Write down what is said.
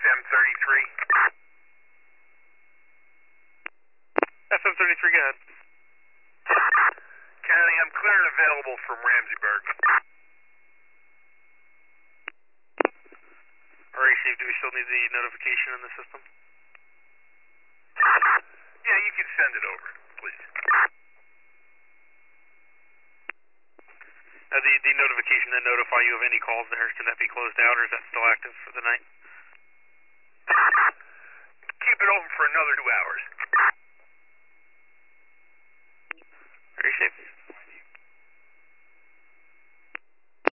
SM33. SM33, go ahead. County, I'm clear and available from Ramseyburg. RAC, do we still need the notification in the system? Yeah, you can send it over, please. The notification that notify you of any calls there, can that be closed out or is that still active for the night?